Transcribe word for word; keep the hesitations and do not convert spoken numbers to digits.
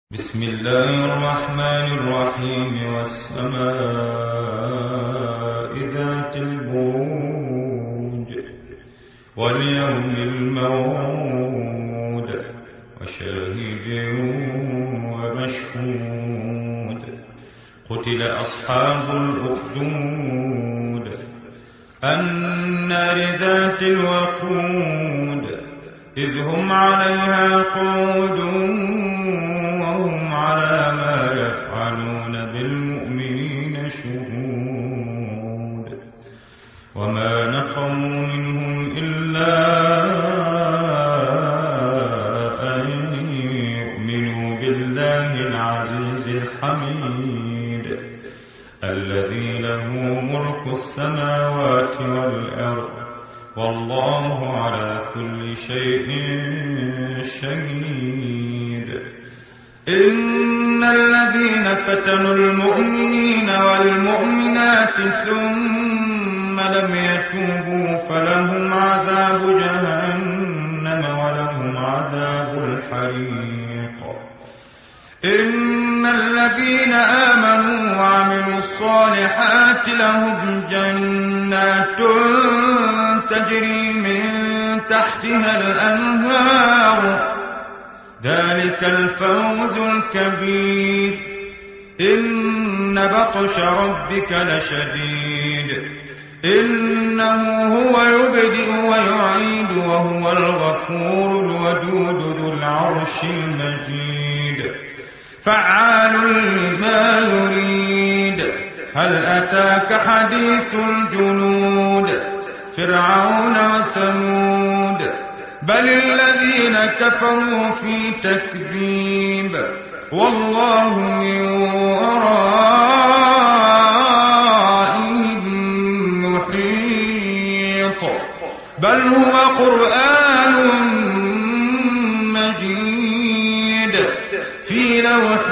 بسم الله الرحمن الرحيم والسماء ذات البروج واليوم الموعود وشاهد ومشهود قتل أصحاب الأخدود النار ذات الوقود إذ هم عليها قعود وهم على ما يفعلون بالمؤمنين شهود وما نقموا منهم إلا أن يؤمنوا بالله العزيز الحميد الذي له ملك السماوات والأرض والله على كل شيء شهيد إن الذين فتنوا المؤمنين والمؤمنات ثم لم يتوبوا فلهم عذاب جهنم ولهم عذاب الحريق إن الذين آمنوا وعملوا الصالحات لهم جنات تجري من تحتها الأنهار ذلك الفوز الكبير إن بطش ربك لشديد إنه هو يبدئ ويعيد وهو الغفور الودود ذو العرش المجيد فعال لما يريد هل أتاك حديث الجنود فرعون وثمود بل الذين كفروا في تكذيب والله من ورائهم محيط بل هو قرآن مجيد في لوح